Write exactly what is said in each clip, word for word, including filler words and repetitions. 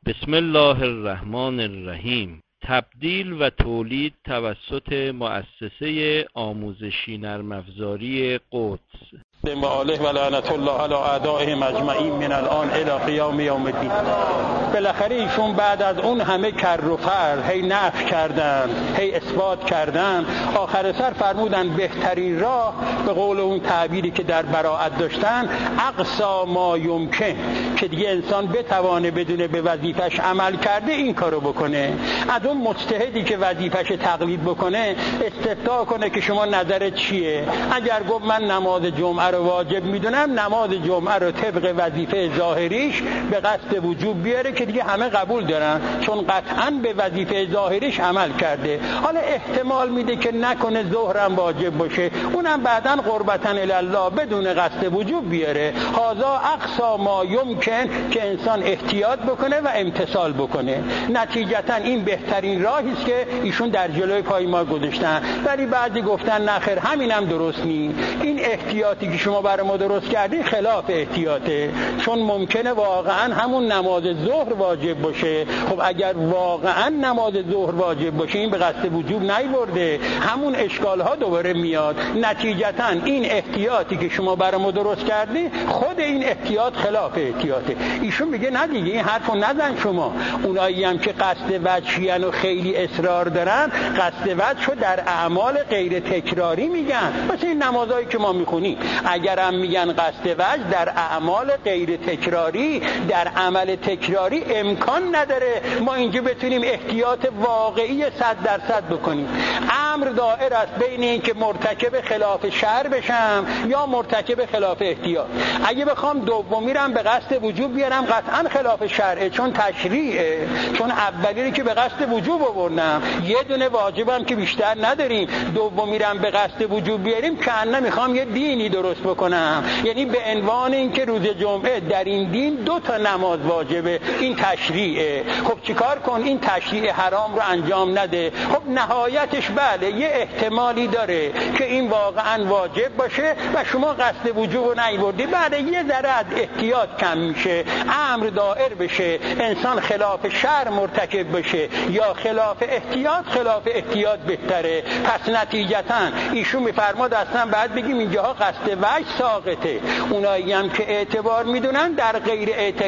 بسم الله الرحمن الرحیم. تبدیل و تولید توسط مؤسسه آموزشی نرم افزاری قدس. و آله و لعنت الله علی اعدائهم اجمعین من الان الی قیام یوم الدین. بالاخره ایشون بعد از اون همه کر و فر، هی نفی کردن، هی اثبات کردن، آخر سر فرمودن بهترین راه به قول اون تعبیری که در براءت داشتن، اقصا ما یمکن، که دیگه انسان بتوانه بدون به وظیفش عمل کرده این کارو بکنه. از اون مجتهدی که وظیفش تقلید بکنه استفتاء کنه که شما نظرت چیه؟ اگر گفت من نماز جمعه رو واجب میدونم، نماز جمعه رو طبق وظیفه ظاهریش به قصد وجوب بیاره که دیگه همه قبول دارن، چون قطعاً به وظیفه ظاهریش عمل کرده. حالا احتمال میده که نکنه ظهرم واجب باشه، اونم بعداً قربتاً الی الله بدون قصد وجوب بیاره. هذا اقصا ما یمکن که انسان احتیاط بکنه و امتثال بکنه. نتیجتاً این بهترین راهی است که ایشون در جلوی پای ما گذاشتن. ولی بعضی گفتن نه خیر، همینم درست نی. این احتیاطی که شما برای ما درست کردین خلاف احتیاطه، چون ممکنه واقعا همون نماز ظهر واجب باشه. خب اگر واقعا نماز ظهر واجب باشه این به قصد وجوب نیورده، همون اشکال ها دوباره میاد. نتیجتا این احتیاطی که شما برای ما درست کردین خود این احتیاط خلاف احتیاطه. ایشون میگه نه دیگه این حرفو نزن شما. اونایی هم که قصد وجهیان و خیلی اصرار دارن، قصد وجهو در اعمال غیر تکراری میگن، مثل این نمازایی که ما میخونیم. اگر هم میگن قصد وجه در اعمال غیر تکراری، در عمل تکراری امکان نداره ما اینجا بتونیم احتیاط واقعی صد درصد بکنیم. امر دائر است بین این که مرتکب خلاف شرع بشم یا مرتکب خلاف احتیاط. اگه بخوام دومی رو به قصد وجوب بیارم قطعا خلاف شرعه، چون تشریعه، چون اولی رو که به قصد وجوب آوردم، یه دونه واجبم که بیشتر نداریم، دومی رو به قصد وجوب بیاریم که انا میخوام یه دینی درست بکنم، یعنی به عنوان اینکه روز جمعه در این دین دو تا نماز واجبه، این تشریعه. خب چیکار کن؟ این تشریع حرام رو انجام نده. خب نهایتش بله یه احتمالی داره که این واقعا واجب باشه و شما قصد وجوب رو نیوردی، بعد یه ذره از احتیاط کم میشه، امر دائر بشه، انسان خلاف شرع مرتکب بشه یا خلاف احتیاط. خلاف احتیاط بهتره. پس نتیجتا ایشون میفرماد اصلا بعد بگیم اینجاها قصد وجه ساقطه. اونایی هم که اعتبار میدونن در غیر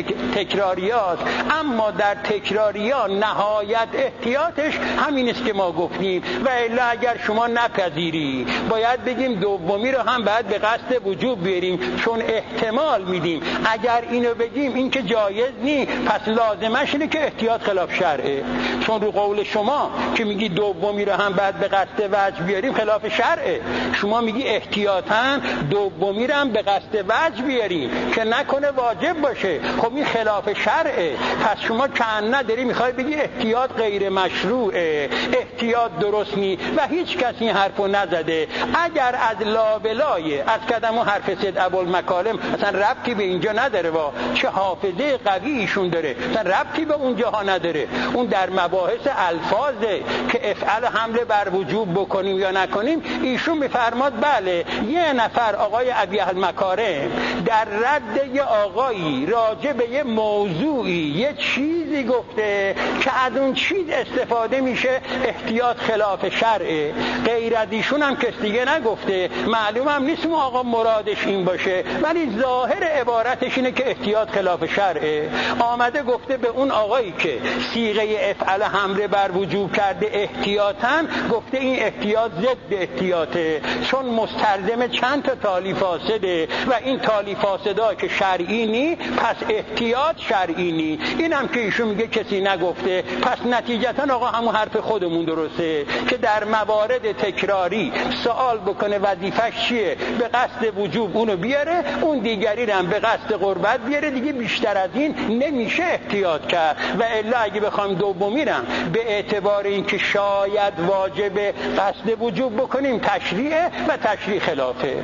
تکراریات، اما در تکراریات نهایت احتیاطش همین است که ما گفتیم. و الا اگر شما نپذیری باید بگیم دومی رو هم باید به قصد وجوب بیاریم، چون احتمال میدیم اگر اینو بگیم این که جایز نی، پس لازمش اینه که احتیاط خلاف شرعه. چون رو قول شما که میگی دومی رو هم باید به قصد وجه بیاریم خلاف شرعه، شما میگی احتیاطاً دومی رو هم به قصد وجه بیاریم که نکنه واجب باشه. خب این خلاف شرعه. پس شما کأنه داری میخوای بگی احتیاط غیر مشروعه، احتیاط درست نی و هیچ کسی این حرفو نزده. اگر از لابلای از قدم و حرف سید ابوالمکارم اصلا ربطی به اینجا نداره، وا چه حافظه قوی ایشون داره، اصلا ربطی به اونجاها نداره. اون در مباحث الفاظه که افعل حمله بر وجوب بکنیم یا نکنیم. ایشون میفرماد بله یه نفر آقای ابی المکارم در رد یه آقایی راجع به یه موضوعی یه چیزی گفته که از اون چیز استفاده میشه احتیاط خلاف شرعه. غیر از ایشون هم کس دیگه نگفته، معلوم هم نیست اون آقا مرادش این باشه، ولی ظاهر عبارتش اینه که احتیاط خلاف شرعه. آمده گفته به اون آقایی که صیغه افعل حمله بر وجوب کرده احتیاطاً، گفته این احتیاط ضد احتیاطه، چون مستلزم چند تا تالی فاسده و این تالی فاسدا که شرعی نی، پس احتیاط شرعی نی. اینم که ایشون میگه کسی نگفته، پس نتیجتا آقا همون حرف خودمون درسته که در موارد تکراری سوال بکنه وظیفش چیه، به قصد وجوب اونو بیاره، اون دیگری هم به قصد قربت بیاره، دیگه بیشتر از این نمیشه احتیاط کرد. و الا اگه بخوایم دومی رم به اعتبار اینکه شاید واجب قصد وجوب بکنیم تشریعه و تشریع خلافه. بعد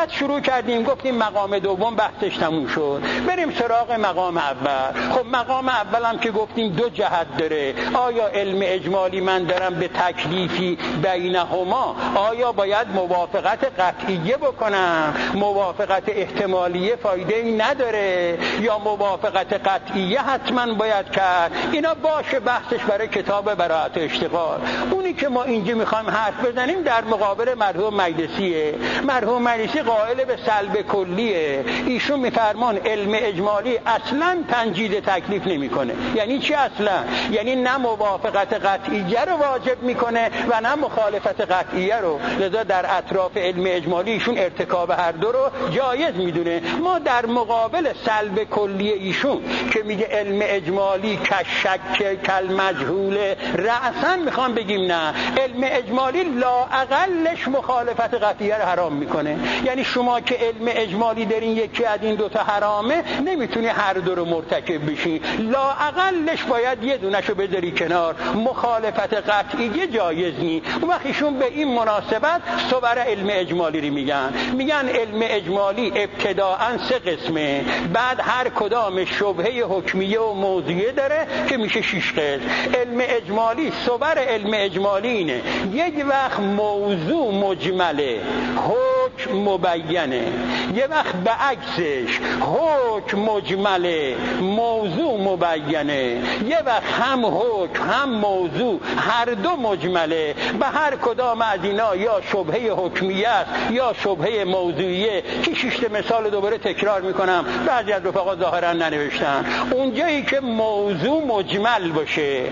بعد شروع کردیم گفتیم مقام دوم بحثش تموم شد، بریم سراغ مقام اول. خب مقام اول هم که گفتیم دو جهت داره. آیا علم اجمالی من دارم به تکلیفی بینهما، آیا باید موافقت قطعیه بکنم، موافقت احتمالیه فایده ای نداره، یا موافقت قطعیه حتما باید کرد؟ اینا باشه بحثش برای کتاب براءت و اشتغال. اونی که ما اینجا میخوایم حرف بزنیم در مقابل مرحوم مجلسیه. مرحوم مجلسی قائل به سلب کلیه. ایشون میفرمان علم اجمالی اصلا تنجید تکلیف نمیکنه. یعنی چی اصلا؟ یعنی نه موافقت قطعیه رو واجب میکنه و نه مخالفت قطعیه رو. لذا در اطراف علم اجمالی ایشون ارتکاب هر دو رو جایز میدونه. ما در مقابل سلب کلیه ایشون که میگه علم اجمالی کشک کل مجهول رأسا میخوام بگیم نه، علم اجمالی لااقلش مخالفت قطعیه رو حرام میکنه. یعنی شما که علم اجمالی دارین یکی از این دوتا حرامه، نمیتونی هر دو رو مرتکب بشی، لااقلش باید یه دونشو بذاری کنار. مخالفت قطعیه جایز نی. اون وقت ایشون به این مناسبت صور علم اجمالی رو میگن. میگن علم اجمالی ابتداءً سه قسمه، بعد هر کدام شبهه حکمیه و موضوعیه داره که میشه شش قسم. علم اجمالی صور علم اجمالی اینه: یک وقت موضوع مجمله، حکم مبینه، یه وقت به عکسش حکم مجمله، موضوع مبینه، یه وقت هم حکم هم موضوع هر دو مجمله. به هر کدام از اینا یا شبهه حکمیه است یا شبهه موضوعیه که شش مثال دوباره تکرار میکنم، بعضی از رفقا ظاهرا ننوشتن. اونجایی که موضوع مجمل باشه،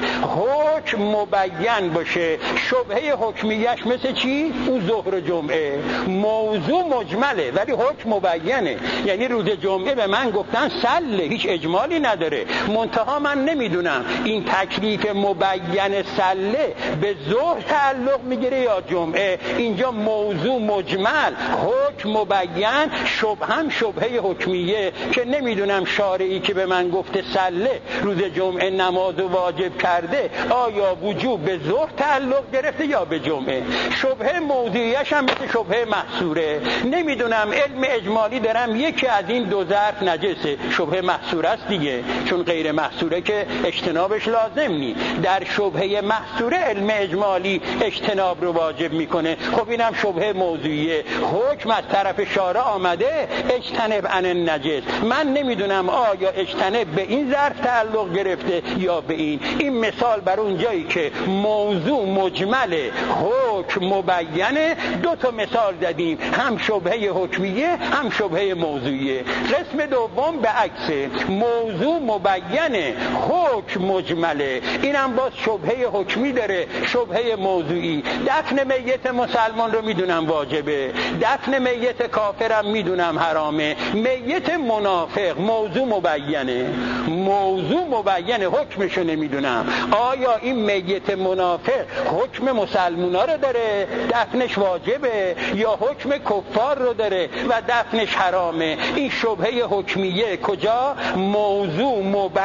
حکم مبین باشه، شبهه حکمیهش مثل چی؟ اون ظهر و جمعه. موضوع مجمله ولی حکم مبینه. یعنی روز جمعه به من گفتن سله، هیچ اجمالی نداره، منتها من نمیدونم این تکلیف مبین سله به ظهر تعلق میگیره یا جمعه. اینجا موضوع مجمل، حکم مبین، شبه هم شبهه حکمیه که نمیدونم شارعی که به من گفته سله روز جمعه نماز واجب کرده آیا وجوب به ظهر تعلق گرفته یا به جمعه. شبهه موضوعیش هم مثل شبهه محصوره. نمیدونم علم اجمالی دارم یکی از این دو ظرف نجسه، شبهه محصوره است دیگه، چون غیر محصوره که اجتنابش لازم نی. در شبهه محصوره علم اجمالی اجتناب رو واجب میکنه. خب اینم شبهه موضوعیه، حکم از طرف شارع آمده اجتنب عن النجس. من نمیدونم آیا اجتنب به این ظرف تعلق گرفته یا به این. این مثال بر اون جایی که موضوع مجمله، حکم مبینه، دو تا مثال زدیم، هم شبهه حکمیه هم شبهه موضوعیه. قسم دوم به عکس، موضوع مبینه، حکم مجمله، اینم باز شبهه حکمی داره، شبهه موضوعی. دفن میت مسلمان رو میدونم واجبه، دفن میت کافرم میدونم حرامه. میت منافق موضوع مبینه، موضوع مبینه، حکمشو نمیدونم. آیا این میت منافق حکم مسلمونا رو داره دفنش واجبه یا حکم کفار رو داره و دفنش حرامه؟ این شبهه حکمیه کجا؟ موضوع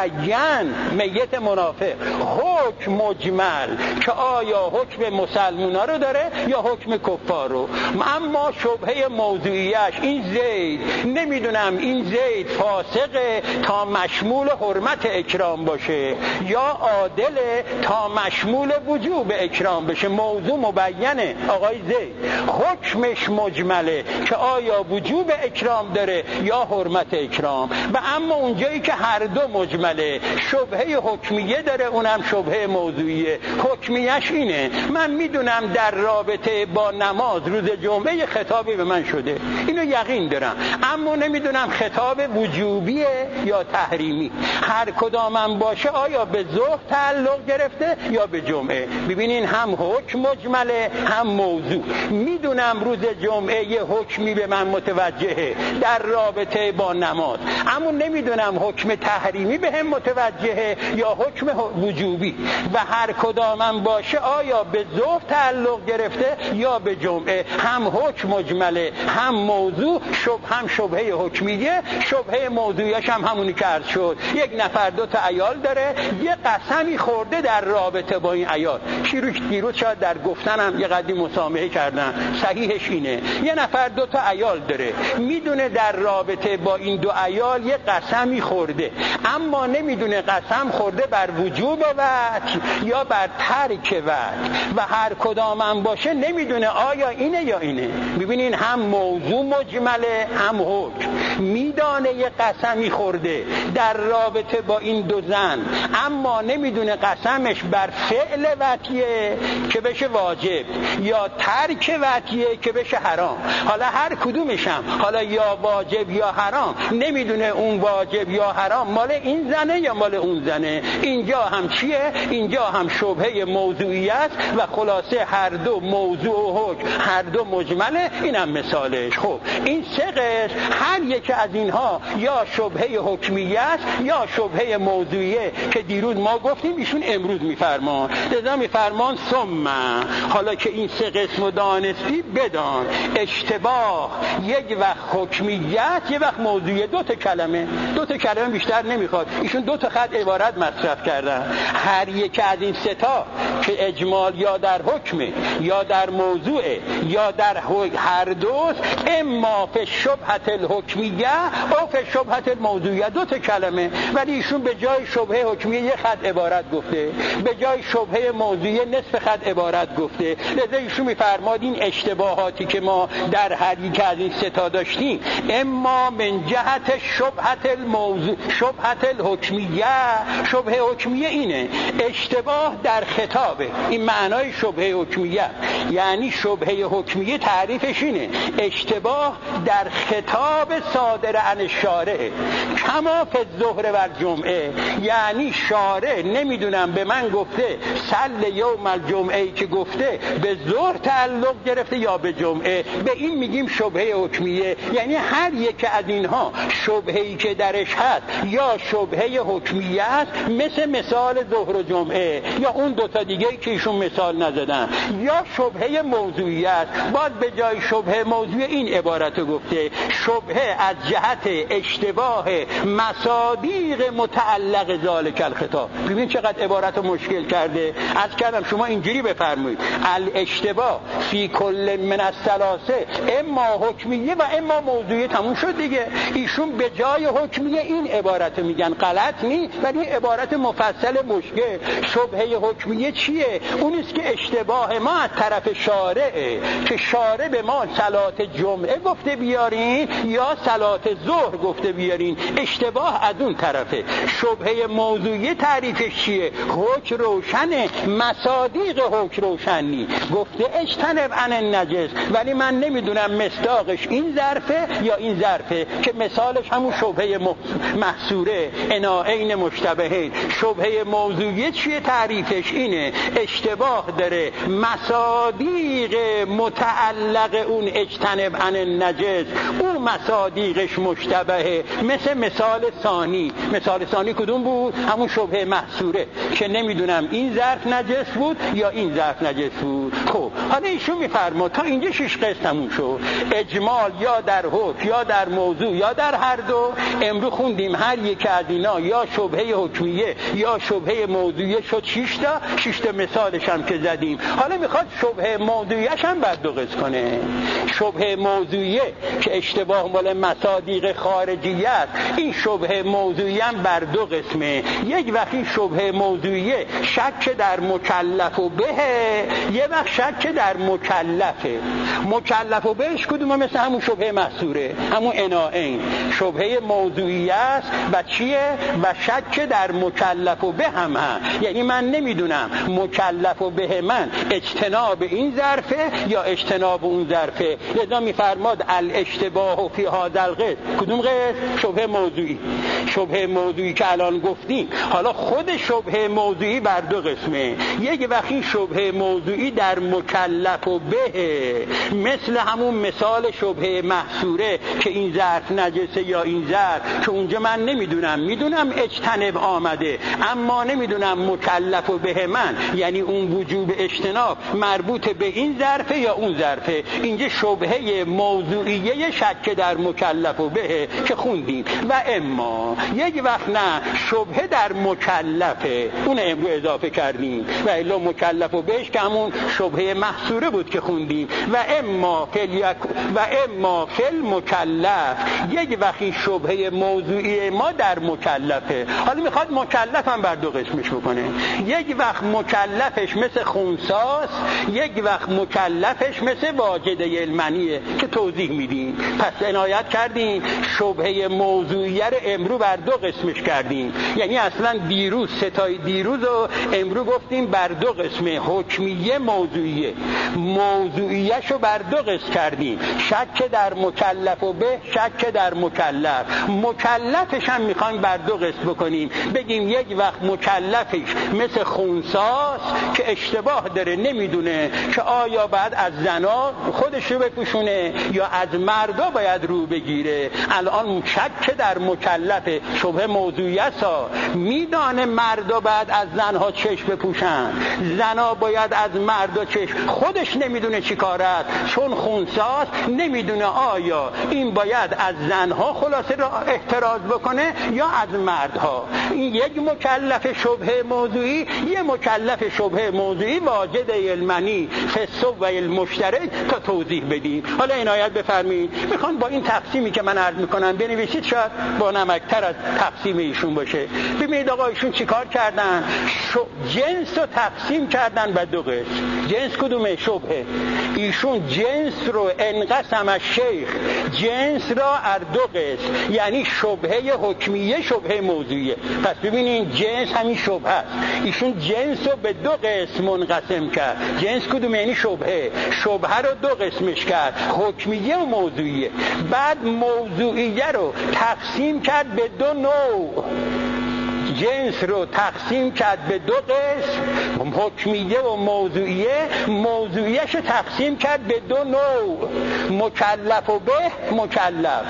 مبین میت منافق، حکم مجمل که آیا حکم مسلمونا رو داره یا حکم کفار رو. اما شبهه موضوعیش این زید، نمیدونم این زید فاسقه تا مشمول حرمت اکرام باشه یا عادل تا مشمول وجوب اکرام بشه. موضوع مبینه آقای زید، حکمش مجمله که آیا وجوب اکرام داره یا حرمت اکرام. و اما اونجایی که هر دو مجمله، شبهه حکمیه داره اونم شبهه موضوعیه. حکمیش اینه: من میدونم در رابطه با نماز روز جمعه خطابی به من شده، اینو یقین دارم، اما نمیدونم خطاب وجوبیه یا تحریمی. هر کدامم باشه آیا به ظهر تعلق گرفته یا به جمعه. ببینین هم حکم مجمله هم موضوع. میدونم روز جمعه یه حکمی به من متوجهه در رابطه با نماز، اما نمیدونم حکم تحریمی به هم متوجهه یا حکم وجوبی. و هر کدامم باشه آیا به ظهر تعلق گرفته یا به جمعه. هم حکم مجمله هم موضوع، شبه هم شبهه حکمیه، شبهه موضوعیش هم همونی که عرض شد. یک نفر دو تا عیال داره، یه قسمی خورده در رابطه با این عیال. دیروز شاید در گفتنم یه قدری مسامحه کردن، صحیحش اینه یه نفر دو تا عیال داره، میدونه در رابطه با این دو عیال یه قسمی خورده، اما نمیدونه قسم خورده بر وجوب وطی یا بر ترک وطی و هر کدام هم باشه نمیدونه آیا اینه یا اینه. ببینین هم موضوع مجمله هم حکم. میدانه یه قسمی خورده در رابطه با این دو زن، اما نمیدونه قسمش بر فعل وطیه که بشه واجب یا ترک وطیه که بشه حرام. حالا هر کدومش هم، حالا یا واجب یا حرام، نمیدونه اون واجب یا حرام مال این زنه یا مال اون زنه. اینجا هم چیه؟ اینجا هم شبهه موضوعیت و خلاصه هر دو موضوع و حکم هر دو مجمله. اینم مثالش. خب این سه قسم، هر یک از اینها یا شبهه حکمیت یا شبهه موضوعیه که دیروز ما گفتیم ایشون امروز میفرمان. لذا میفرمان ثم، حالا که این سه قسم رو دانستی بدان اشتباه یک وقت حکمیت یک وقت موضوعیه. دو تا کلمه دو تا کلمه بیشتر نمیخواد. ایشون دو تا خط عبارت مصرف کردن. هر یک از این سه تا که اجمال یا در حکمه یا در موضوعه یا در هر دوست، اما فی شبهت الحکمیه او فی شبهت الموضوعیه. دو تا کلمه، ولی ایشون به جای شبهه حکمیه یک خط عبارت گفته، به جای شبهه موضوعیه نصف خط عبارت گفته. لذا ایشون میفرماد این اشتباهاتی که ما در هر یک از این سه تا داشتیم، اما من جهت شبهت الموضوع شبهت الحکمیه، شبهه حکمیه اینه اشتباه در خطابه. این معنای شبهه حکمیه، یعنی شبهه حکمیه تعریفش اینه اشتباه در خطاب صادر عن شارع، کما فی الظهر و الجمعه. یعنی شارع نمیدونم به من گفته صل یوم الجمعه که گفته به ظهر تعلق گرفته یا به جمعه، به این میگیم شبهه حکمیه. یعنی هر یک از اینها شبهه‌ای که درش هست یا شبهه حکمیه است، مثل مثال ظهر و جمعه یا اون دوتا دیگه که ایشون مثال نزدن، یا شبهه موضوعی است. باز به جای شبهه موضوعی این عبارت گفته شبهه از جهت اشتباه مصادیق متعلق ذالک الخطاب. ببین چقدر عبارت مشکل کرده. از کردم شما اینجوری بفرمایید الاشتباه فی کل من الثلاثه اما حکمیه و اما موضوعی. تموم شد دیگه. ایشون به جای حکمیه این عبارت میگن، غلط نی، ولی عبارت مفصل مشکل. شبهه حکمیه چیه؟ اون است که اشتباه ما از طرف شارعه که شارع به ما صلات جمعه گفته بیارین یا صلات ظهر گفته بیارین، اشتباه از اون طرفه. شبهه موضوعی تعریفش چیه؟ حکم روشنه، مصادیق حکم روشنی گفته اجتنب عن النجس، ولی من نمیدونم مصداقش این ظرفه یا این ظرفه که مثالش همون شبهه محصوره اناعین مشتبهین. شبهه موضوعی چیه؟ تعریفش اینه اشتباه داره مصادیق متعلق اون اجتنب عن النجس، اون مصادیقش مشتبهه. مثل مثال ثانی. مثال ثانی کدوم بود؟ همون شبهه محصوره که نمیدونم این ظرف نجس بود یا این ظرف نجس بود. خب حالا ایشون میفرما تا اینجا شش قسم تموم شد. اجمال یا در حکم یا در موضوع یا در هر دو. امروز خوندیم هر یک از اینا یا شبهه حکمیه یا شبهه موضوعیه شد شش تا. شش تا مثالش هم که زدیم. حالا میخواد شبهه موضوعیش هم بر دو قسم کنه. شبهه موضوعیه که اشتباه مال مصادیق خارجیه است، این شبهه موضوعی هم بر دو قسمه. یک وقت این شبهه موضوعیه شک در مکلف و به، یه وقت شک در مکلفه. مکلف و بهش کدومه؟ مثل همون شبهه محصوره، همون اناعین. شبهه موضوعی است و چیه؟ و شک در مکلف و به هم هست. یعنی من نمیدونم مکلف و به من اجتناب این ظرفه یا اجتناب اون ظرفه. لذا میفرماد الاشتباه فی هذا القسم. کدوم قسم؟ شبهه موضوعی. شبهه موضوعی که الان گفتیم. حالا خود شبهه موضوعی بر دو قسمه. یک وقتی شبهه موضوعی در مکلف و به، مثل همون مثال شبهه محصوره که این ظرف نجسه یا این ظرف، که اونجا من نمیدونم، میدونم اجتنب آمده اما نمیدونم مکلف و به من یعنی اون وجوب اجتناب مربوط به این ظرفه یا اون ظرفه. اینجا شبهه موضوعیه شک در مکلف و به که خوندیم. و اما یک وقت نه شبهه در مکلفه، اون امروز اضافه کردیم، و الا مکلف و بهش که همون شبهه محصوره بود که خوندیم. و اما فل یک و اما فل مکلف، یک وقتی شبهه موضوعی ما در مکلفه. حالا میخواد مکلف هم بر دو قسمش بکنه. یک وقت مکلفش مثل خنثاست، یک وقت مکلفش مثل واجده المنیه که توضیح میدیم. پس عنایت کردیم شبهه موضوعیه رو امرو بر دو قسمش کردیم. یعنی اصلا دیروز ستای دیروز رو امرو گفتیم بر دو قسمه، حکمیه موضوعیه. موضوعیه شو بر دو قسم کردیم، شک در مکلف و به شک در مکلف. مکلفش هم میخوایم بر دو قسم بکنیم، بگیم یک وقت مکلفش مثل خنثاست که اشتباه داره، نمیدونه که آیا بعد از زنا خودش رو بپوشونه یا از مردا باید رو بگیره. الان شک در مکلف شبه موضوعیت ها، میدانه مردا بعد از زنها چشم بپوشن، زنا باید از مردا چشم، خودش نمیدونه چی کار است، چون خنثاست نمیدونه آیا این باید از زنها خلاصه را احتراز بکنه یا از مردها. این یک مکلف شبه موضوعی، یک مکلف شبه موضوعی واجد علمانی فسو و المشترک تا توضیح بدیم. حالا عنایت بفرمایید، میخوام با این تقسیمی که من عرض میکنم بنویسید، شاید با نمکتر از تقسیم ایشون باشه. ببینید آقا ایشون چیکار کردن؟ جنس رو تقسیم کردن به دو قسم. جنس کدومه؟ شبهه. ایشون جنس رو انقسم از شیخ جنس را از دو قسم، یعنی شبهه حکمیه شبهه موضوعیه. پس ببینید جنس همین شبهه است. ایشون جنس رو به دو قسم منقسم کرد. جنس کدومه؟ یعنی شبهه. شبهه رو دو قسمش کرد، حکمیه و موضوعیه. بعد موضوعیه رو تقسیم کرد به دو نوع. جنس رو تقسیم کرد به دو قسم، حکمیه و موضوعیه. موضوعیش رو تقسیم کرد به دو نوع، مکلف و به مکلف.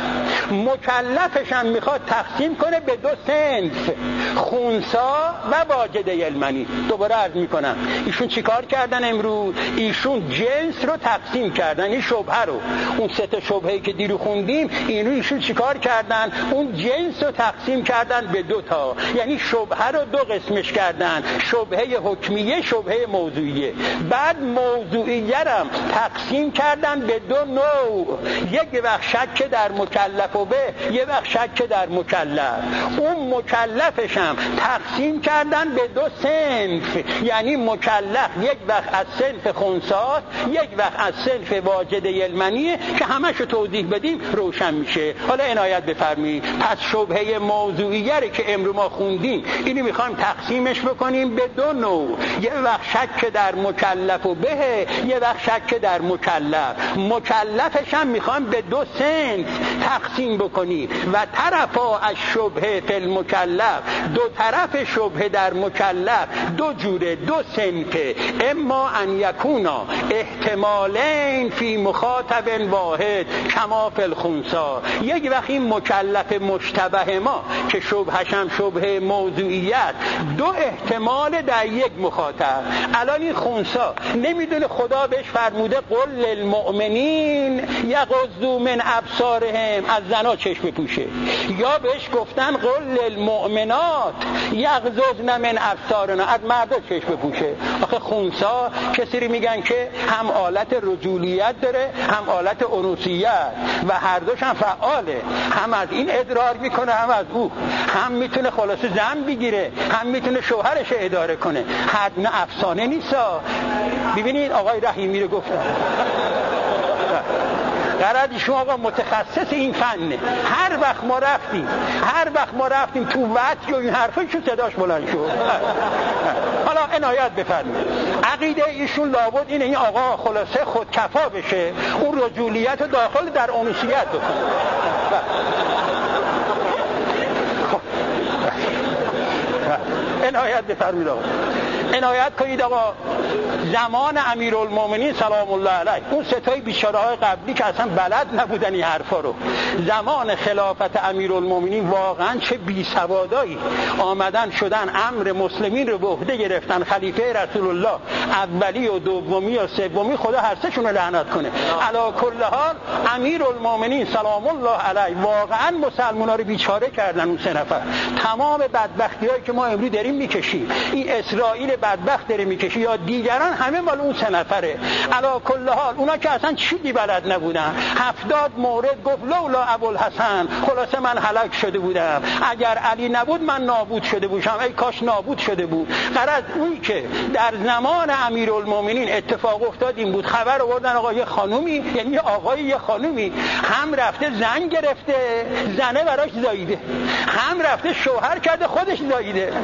مکلفش هم میخواد تقسیم کنه به دو صنف، خنثا و واجده علمانی. دوباره عرض میکنم ایشون چیکار کردن امروز؟ ایشون جنس رو تقسیم کردن، این شبهه رو، اون سه تا شبهه‌ای که دیرو خوندیم، اینو ایشون چیکار کردن؟ اون جنس رو تقسیم کردن به دو تا، یعنی شبهه رو دو قسمش کردن، شبهه حکمیه شبهه موضوعیه. بعد موضوعیه رو تقسیم کردن به دو نوع، یک وقت شک در مکلف و به، یک وقت شک در مکلف. اون مکلفش هم تقسیم کردن به دو صنف، یعنی مکلف یک وقت از صنف خنثاست، یک وقت از صنف واجده علمانیه که همش رو توضیح بدیم روشن میشه. حالا عنایت بفرمایید. پس شبهه موضوعیه رو که امروز ما خوندیم، اینو میخوایم تقسیمش بکنیم به دو نوع، یه وقت شک در مکلف و به، یه وقت شک در مکلف. مکلفش هم میخوایم به دو صنف تقسیم بکنیم. و طرفا از شبهه فی المکلف، دو طرف شبهه در مکلف دو جوره، دو صنفه. اما ان یکونا احتمالین فی مخاطب واحد کما فی الخنثا. یک وقت این مکلف مشتبه ما که شبهش هم شبهه موضوعیت، دو احتمال در یک مخاطب. الان این خنثا نمیدونه خدا بهش فرموده قل للمؤمنین یغضوا من ابصارهم، از زنا چشم بپوشه، یا بهش گفتن قل للمؤمنات یغضضن من ابصارنا، از مردا چشم بپوشه. آخه خنثا کسی میگن که هم آلت رجولیت داره هم آلت انوثیت و هر دوش هم فعاله، هم از این ادرار میکنه هم از او، هم میتونه خلاصه زن بگیره هم میتونه شوهرش اداره کنه. حد نه افسانه نیستا. ببینید آقای رحیمی رو گفتن قرار شما آقا متخصص این فنه. هر وقت ما رفتیم هر وقت ما رفتیم تو وقت و این حرفا شو صداش بلند شد. حالا عنایت بفرمایید. عقیده ایشون لابد اینه این آقا خلاصه خودکفا بشه، اون رجولیت رو داخل در انوثیت بکنه. عنایت بفرمایید آقا. عنایت کنید آقا، زمان امیرالمومنین سلام الله علیه، اون ستای بیچاره‌های قبلی که اصلا بلد نبودن این حرفا رو، زمان خلافت امیرالمومنین واقعا چه بیسوادایی آمدن شدن امر مسلمین رو به عهده گرفتن. خلیفه رسول الله اولی و دومی و سومی، خدا هر سه‌شون رو لعنت کنه. علی کل حال امیرالمومنین سلام الله علیه واقعا مسلمان‌ها رو بیچاره کردن. اون سه نفر تمام بدبختی‌هایی که ما امروز داریم میکشیم، این اسرائیل بدبخت داره میکشه یا دیگران، همه مال اون سه نفره. علی کل حال اونا که اصلا چیزی بلد نبودن. هفتاد مورد گفت لولا ابوالحسن، خلاصه من هلاک شده بودم، اگر علی نبود من نابود شده بودم، ای کاش نابود شده بود. غرض اون که در زمان امیرالمومنین اتفاق افتاد این بود، خبر آوردن آقا یه خانومی، یعنی یه آقای یه خانومی هم رفته زن گرفته، زنه براش زاییده، هم رفته شوهر کرده خودش زاییده.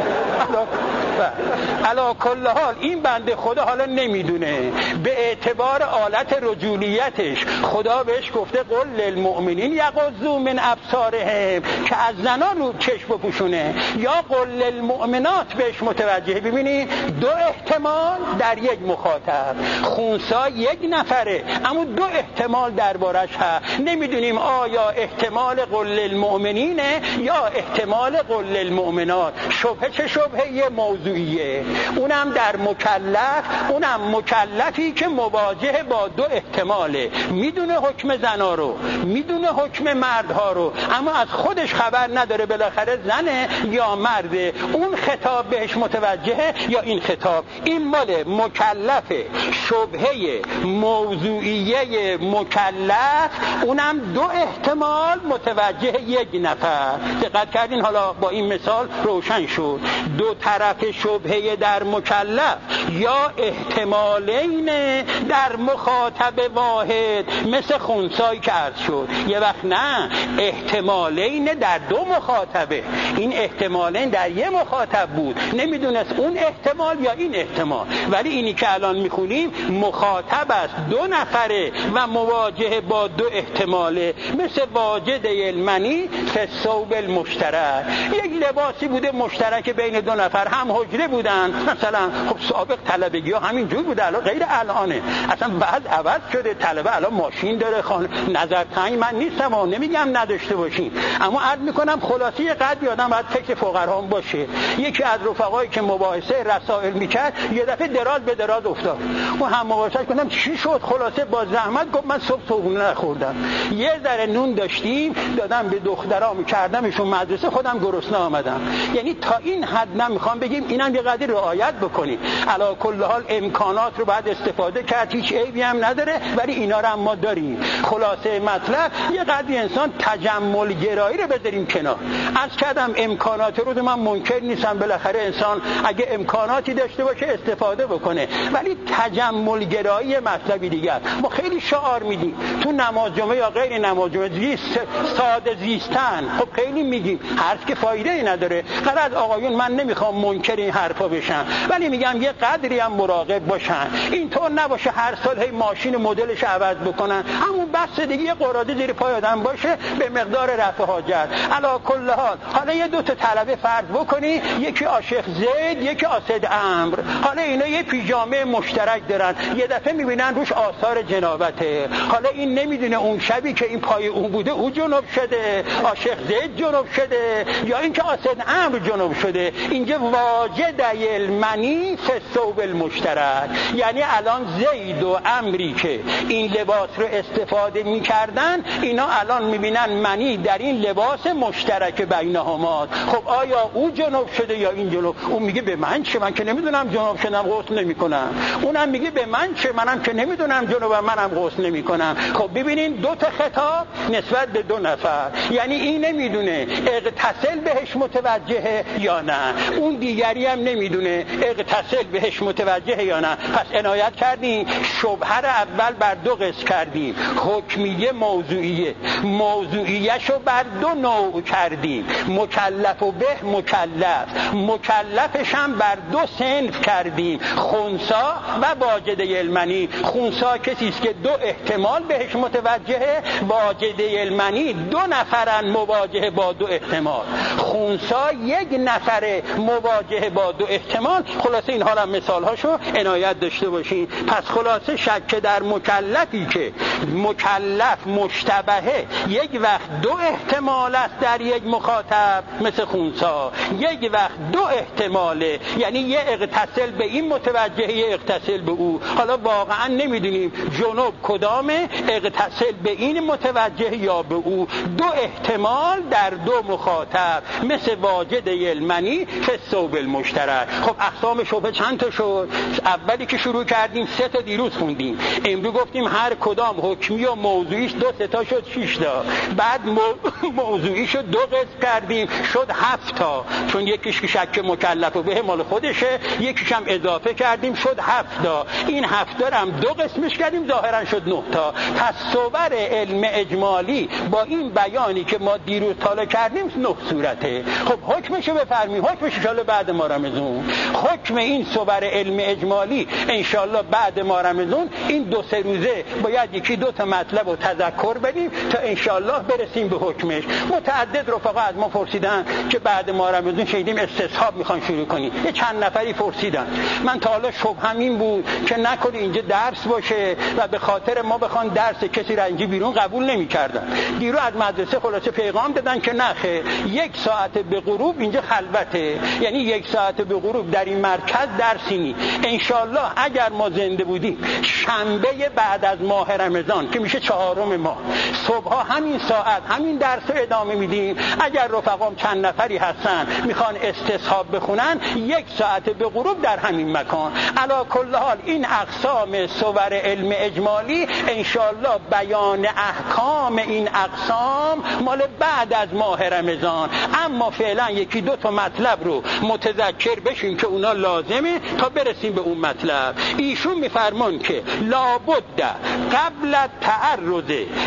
علا کل حال این بنده خدا حالا نمیدونه، به اعتبار آلت رجولیتش خدا بهش گفته قل للمؤمنین یغضوا من ابصارهم، که از زنان رو چشم بپوشونه، یا قل للمؤمنات بهش متوجه. ببینی دو احتمال در یک مخاطب، خونسا یک نفره اما دو احتمال دربارش هست. نمیدونیم آیا احتمال قل للمؤمنینه یا احتمال قل للمؤمنات. شبهه چه شبهه موضوعیه، اونم در مکلف، اونم مکلفی که مواجه با دو احتماله، میدونه حکم زنا رو، میدونه حکم مردها رو، اما از خودش خبر نداره بالاخره زنه یا مرده. اون خطاب بهش متوجهه یا این خطاب؟ این مال مکلفه. شبهه موضوعیه مکلف، اونم دو احتمال متوجه یک نفر. دقت کردین؟ حالا با این مثال روشن شد. دو طرف شبهه در مکلف یا احتمالین در مخاطب واحد، مثل خنثایی که عرض شد. یه وقت نه، احتمالین در دو مخاطبه. این احتمالین در یه مخاطب بود، نمیدونست اون احتمال یا این احتمال، ولی اینی که الان میخونیم مخاطب است، دو نفره و مواجهه با دو احتماله، مثل واجد المنی فالثوب المشترک. یک لباسی بوده مشترک بین دو نفر، هم حجره بودن. مثلا خب سابق طلبگی ها همین جور بوده، الان غیر الانه، اصلا بعد عوض شده. طلبه الان ماشین داره، خانه نظر تنگ من نیستم و نمیگم نداشته باشین، اما عرض میکنم خلاصی قد یادم باید فکر فقرهام باشه. یکی از رفقایی که مباحثه رسائل میکرد یه دفعه دراز به دراز افتاد، و هم مباحثه کنم چی شد، خلاصه با زحمت گفت من صبح صبحونه نخوردم، یه ذره نون داشتیم دادم به دخترام کردمشون مدرسه، خودم گرسنه آمدم. یعنی تا این حد نمیخوام بگیم، اینم یه قدری رعایت بکنیم. علی کل حال امکانات رو بعد استفاده کرد، هیچ عیبی هم نداره، ولی اینا رو هم ما داریم. خلاصه مطلب یه قدری انسان تجمل گرایی رو بذاریم کنار. عرض کردم امکانات رو من منکر نیستم، بالاخره انسان اگه امکاناتی داشته باشه استفاده بکنه، ولی تجمل گرایی مطلبی دیگر. ما خیلی شعار میدیم تو نماز جمعه یا غیر نماز جمعه، زیست، ساده زیستن، خب خیلی میگیم، حرف که فایده ای نداره. غلط آقایون، من نمیخوام منکر این حرفا بشن، ولی میگم یه قدری هم مراقب باشن، اینطور نباشه هر سال هی ماشین مدلش عوض بکنن، همون بس دیگه یه قراده زیر پای آدم باشه به مقدار رفع حاجت. علی کل حال حالا یه دو تا طلبه فرض بکنی، یکی عاشق زید یکی اسد عمرو، حالا اینا یه پیژامه مشترک دارن، یه دفعه میبینن روش آثار جنابته. حالا این نمیدونه اون شبی که این پای اون بوده او جنوب شده، عاشق زید جنوب شده، یا اینکه اسد عمرو جنوب شده. اینجا واجد المنی فی الثوب المشترک، یعنی الان زید و عمری که این لباس رو استفاده میکردن، اینا الان میبینن منی در این لباس مشترک بینهما. خب آیا او جنوب شده یا این جنوب؟ اون میگه به من چه، من که نمیدونم جنوب شدم غسل نمیکنم. اونم میگه به من چه، منم که نمیدونم جنوبم، منم غسل نمیکنم. خب ببینین دو تا خطاب نسبت به دو نفر، یعنی این نمیدونه اغتسل بهش متوجهه یا نه، اون دیگری هم نمیدونه اغتسل بهش متوجهه یا نه. پس عنایت کردیم شبهه رو اول بر دو قسم کردیم، حکمیه موضوعیه. موضوعیه‌شو بر دو نوع کردیم، مکلف و به مکلف. مکلفش هم بر دو صنف کردیم، خنثا و واجده المنی. خنثا کسی است که دو احتمال بهش متوجهه، واجده المنی دو نفرن مواجهه با دو احتمال. خنثا یک نفره مواجهه با دو احتمال. خلاصه این حالا مثال هاشو عنایت داشته باشین. پس خلاصه شک در مکلفی که مکلف مشتبهه یک وقت دو احتمال است در یک مخاطب مثل خونسا، یک وقت دو احتماله، یعنی یه اغتسل به این متوجه یه اغتسل به او. حالا واقعا نمیدونیم جنوب کدامه، اغتسل به این متوجه یا به او. دو احتمال در دو مخاطب مثل واجد المنی فی الثوب المشترک. خب اقسام شبهه چند تا شد؟ اولی که شروع کردیم سه تا دیروز خوندیم، امروز گفتیم هر کدام حکمی و موضوعیش دو سه تا شد شش تا. بعد موضوعیشو دو قسم کردیم شد هفت تا، چون یکیش که شک مکلف و به مال خودشه، یکیش هم اضافه کردیم شد هفت تا. این هفت تا هم دو قسمش کردیم ظاهرا شد نه تا. پس صور علم اجمالی با این بیانی که ما دیروز طالع کردیم نه صورته. خب حکمشو بفرمایید. حکمش ان شاءالله بعد ما رمضان. حکم این صور علم اجمالی ان شاءالله بعد ما رمضان این دو سه روزه باید یکی دو تا مطلب رو تذکر بدیم تا ان شاءالله برسیم به حکمش. متعدد رفقا از ما پرسیدن که بعد ما رمضان شیدیم استصحاب میخوان شروع کنیم. یه چند نفری پرسیدن. من تا حالا شبهم این بود که نکنه اینجا درس باشه و به خاطر ما بخوان درس کسی رنجی بیرون قبول نمی‌کردن. دیرو از مدرسه خلاصه پیغام دادن که نخه، یک ساعت به غروب اینجا خلوته، یعنی یک ساعت به غروب در این مرکز درسی نی. انشالله اگر ما زنده بودیم شنبه بعد از ماه رمضان که میشه چهارم ماه صبحا همین ساعت همین درس رو ادامه میدیم. اگر رفقام چند نفری هستن میخوان استصحاب بخونن یک ساعت به غروب در همین مکان. علی کل حال این اقسام صور علم اجمالی انشالله بیان احکام این اقسام مال بعد از ماه رمضان. اما فعلا یکی دو تا مطلب رو متذکر بشیم که اونا لازمه تا برسیم به اون مطلب. ایشون میفرمان که لابد قبل التعرض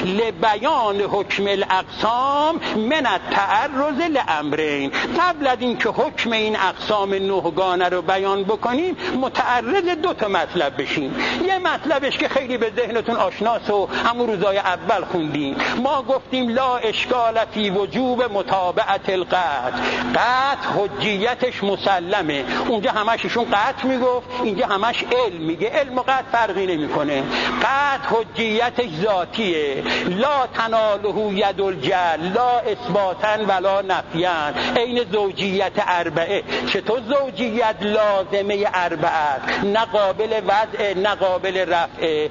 لبیان حکم الاقسام من التعرض لامرین. قبل از این که حکم این اقسام نهگانه رو بیان بکنیم متعرض دو تا مطلب بشیم. یه مطلبش که خیلی به ذهنتون آشناست و همون روزای اول خوندیم. ما گفتیم لا اشکال فی وجوب متابعت القطع. قطع حجیتش مسلمه. اونجا همششون قطع میگفت، اینجا همش علم میگه. علم و قطع فرقی نمیکنه. قطع حجیتش ذاتیه. لا تناله ید الجل لا اثباتن ولا نفیان. عین زوجیت اربعه. چطور زوجیت لازمه اربعه، نه قابل وضع نه قابل رفع.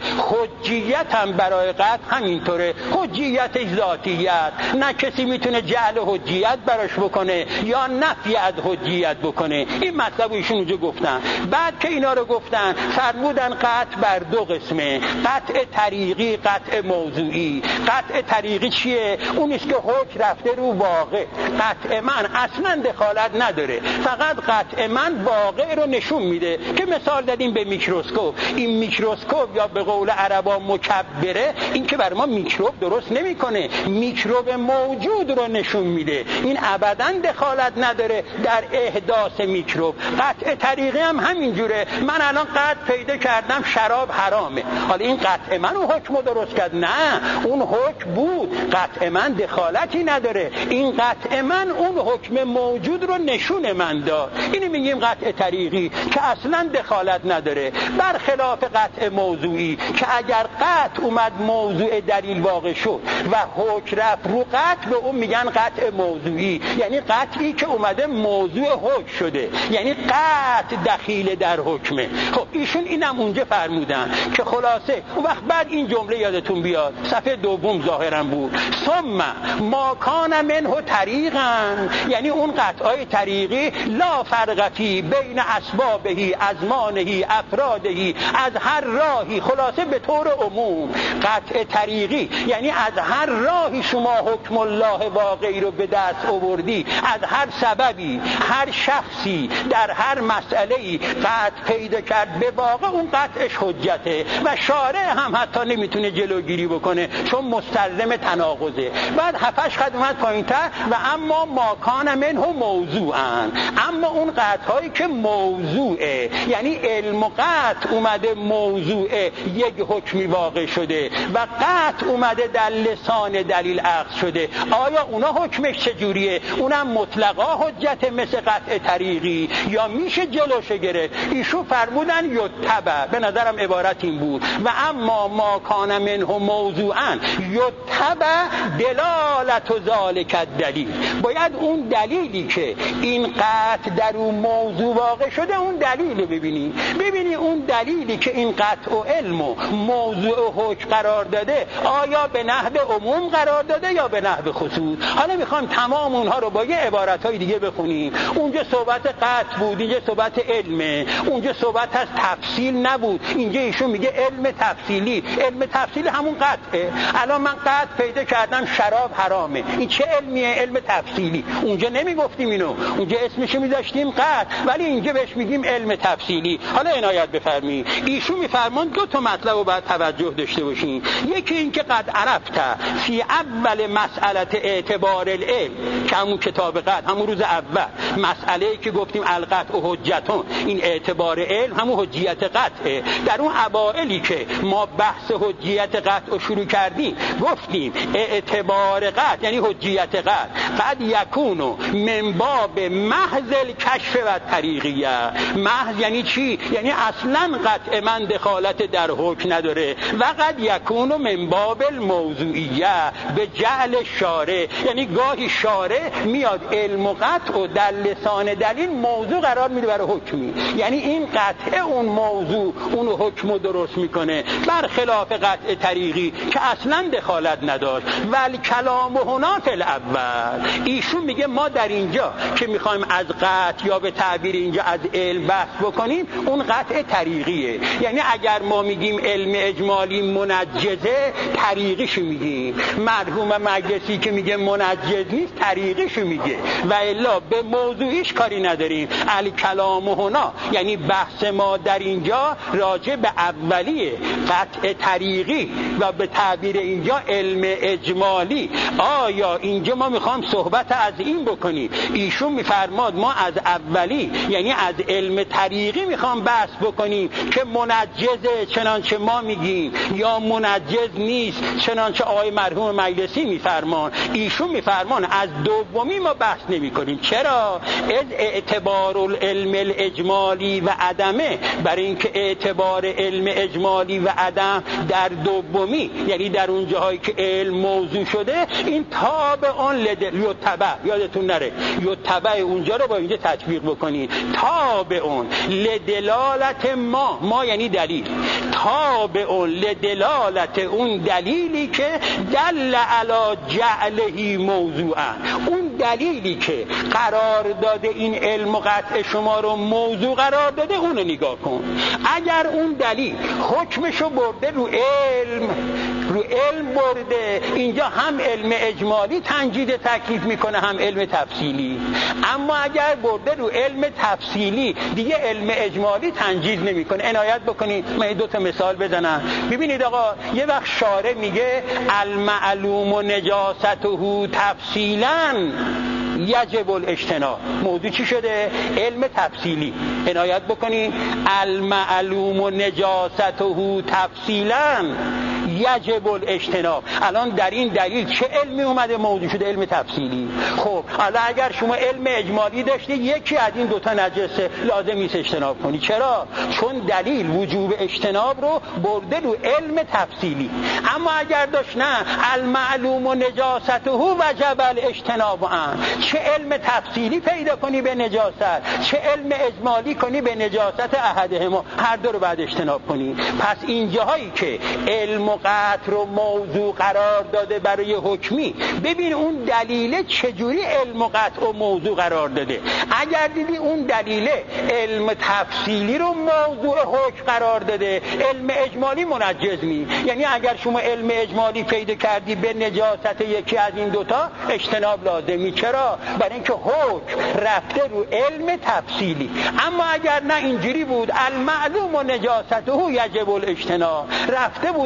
حجیت هم برای قطع همینطوره. حجیتش ذاتیت، نه کسی میتونه جعل حجیت براش بکنه یا نفی از حجیت بکنه. این مطلب ایشون اونجا گفتن. بعد که اینا رو گفتن فرمودن قطع بر دو قسمه، قطع طریقی قطع موضوعی. قطع طریقی چیه؟ اونیست که حکم رفته رو واقع. قطع من اصلا دخالت نداره، فقط قطع من واقع رو نشون میده که مثال دادیم به میکروسکوپ. این میکروسکوپ یا به قول عربا مکبره، این که بر ما میکروب درست نمیکنه، میکروب موجود رو نشون میده. این ابدا دخالت نداره در احداث میکروب. قطع طریقی هم همینجوره. من الان قطع پیدا کردم شراب حرامه، حالا این قطع من اون حکم درست کرد؟ نه، اون حکم بود، قطع من دخالتی نداره. این قطع من اون حکم موجود رو نشون من داد. اینو میگیم قطع طریقی که اصلا دخالت نداره، برخلاف قطع موضوعی که اگر قطع اومد موضوع دلیل واقع شد و حکم رفت رو قطع، به اون میگن قطع موضوعی، یعنی قطعی که اومده موضوع حکم شده، یعنی قطع دخیل در حکمه. خب ایشون اینم اونجا فرمودن که خلاصه اون وقت بعد این جمله یادتون بیاد صفحه دوم ظاهرا بود، ثم ما کان منه طریقا، یعنی اون قطعای طریقی لا فرق فی بین اسبابهی ازمانهی افرادهی، از هر راهی، خلاصه به طور عموم قطع طریقی یعنی از هر راهی شما حکم الله واقعی رو به دست آوردی، از هر سببی هر شخصی در هر مسئله‌ای قطع پیدا کرد به واقع، اون قطعش حجته و شارع هم حتی نمیتونه جلوگیری بکنه چون مستلزم تناقضه. بعد هفتش خط اومد پایین‌تر و اما ما کان منه موضوعن، اما اون قطعهایی که موضوعه، یعنی علم و قطع اومده موضوعه، یک حکمی واقع شده و قطع اومده در لسان دلیل عقد شده، آیا اونا حکمش چجوریه؟ اونم مطلقا حجت مثل قطع طریقی یا میشه جلوش گرفت. ایشون فرمودن یتبع، به نظرم عبارت این بود، و اما ما کان منه موضوعا یتبع دلالت و ذالک الدلیل. باید اون دلیلی که این قطع در اون موضوع واقع شده اون دلیل رو ببینی. ببینی اون دلیلی که این قطع و علم و موضوع و حکم قرار داده آیا به نحو عموم قرار داده یا به نحو خصوص. حالا میخوام تمام اونها رو با یه عبارتهای دیگه بخونیم. اونجا صحبت قطع بود، اینجا صحبت علمه، اونجا صحبت از تفصیل نبود، اینجا ایشون میگه علم تفصیلی. علم تفصیلی همون قطعه. الان من قطع پیدا کردم شراب حرامه، این چه علمیه؟ علم تفصیلی. اونجا نمیگفتیم اینو، اونجا اسمش میذاشتیم قطع، ولی اینجا بهش میگیم علم تفصیلی. حالا عنایت بفرمایید، ایشون میفرمان دو تا مطلب رو باید توجه داشته باشین. یکی این که قد عرفت فی اول مسئله اعتبار العلم، که همون کتاب قطع، همون روز اول مسئله که گفتیم القطع و حجتون، این اعتبار علم همون حجیت قطعه. در اون اوائلی که ما بحث حجیت قطع رو شروع کردیم گفتیم اعتبار قطع یعنی حجیت قطع قد یکونو من باب محض الکشف و طریقیه. محض یعنی چی؟ یعنی اصلا قطع من دخالت در حکم نداره. و قد یکونو من باب الموضوعیه به جعل شارع، یعنی گاهی شارع میاد علم و قطع و در لسان دلیل موضوع قرار میده برای حکمی، یعنی این قطع اون موضوع اون حکم رو درست میکنه، برخلاف قطع طریقی که اصلا دخالت نداشت. ولی کلام هنا فی الاول، ایشون میگه ما در اینجا که میخوایم از قطع یا به تعبیر اینجا از علم بحث بکنیم اون قطع طریقیه. یعنی اگر ما میگیم علم اجمالی منجزه طریقیشو میگیم، مرحوم مجلسی که میگه منجز نیست طریقیشو میگه، و الا به موضوعیش کاری نداریم. الکلام هنا یعنی بحث ما در اینجا راجع به اولیه قطع طریقی و به تعبیر اینجا علم اجمالی. آیا اینجا ما میخوام صحبت از این بکنیم؟ ایشون میفرماد ما از اولی یعنی از علم طریقی میخوام بحث بکنیم که منجزه چنانچه ما میگیم یا منجز نیست چنانچه آقای مرحوم مجلسی میفرمان. ایشون میفرمان از دومی ما بحث نمی کنیم. چرا؟ از اعتبار العلم الاجمالی و عدمه، برای اینکه اعتبار علم اجمالی و عدم در دومی یعنی در اون جاهایی که علم موضوع شده این تابع اون لدل یتبع، یادتون نره یتبع اونجا رو با اینجا تطبیق بکنید. تابع اون لدلالت ما، ما یعنی دلیل، تابع اون لدلالت اون دلیلی که دل علی جعله موضوعا، اون دلیلی که قرار داده این علم و قطع شما رو موضوع قرار داده اونو نگاه کن. اگر اون دلیل حکمشو برده رو علم، رو علم برده، اینجا هم علم اجمالی تنجید تکلیف میکنه هم علم تفصیلی. اما اگر برده رو علم تفصیلی دیگه علم اجمالی تنجید نمیکنه. عنایت بکنید من دو تا مثال بزنم. ببینید آقا یه وقت شارع میگه المعلوم و نجاسته تفصیلا یجب الاجتناب. موضوع چی شده؟ علم تفصیلی. عنایت بکنید المعلوم و نجاسته تفصیلا یجب الاجتناب. الان در این دلیل چه علمی اومده موضوع شده؟ علم تفصیلی. خب حالا اگر شما علم اجمالی داشتی یکی از این دوتا نجسه لازم نیست اجتناب کنی. چرا؟ چون دلیل وجوب اجتناب رو برده رو علم تفصیلی. اما اگر داشت نه المعلوم و نجاسته وجب الاجتناب ان، چه علم تفصیلی پیدا کنی به نجاست، چه علم اجمالی کنی به نجاست احدهما، هر دو رو بعد اجتناب کنی. پس این جاهایی که علم و قطع رو موضوع قرار داده برای حکمی، ببین اون دلیل چجوری علم و قطع و موضوع قرار داده. اگر دیدی اون دلیل علم تفصیلی رو موضوع حکم قرار داده، علم اجمالی منجز نی. یعنی اگر شما علم اجمالی پیدا کردی به نجاست یکی از این دوتا اجتناب لازمی. چرا؟ برای اینکه حکم رفته رو علم تفصیلی. اما اگر نه اینجوری بود المعلوم و نجاسته یجب الاجتناب، رفته بود وجوب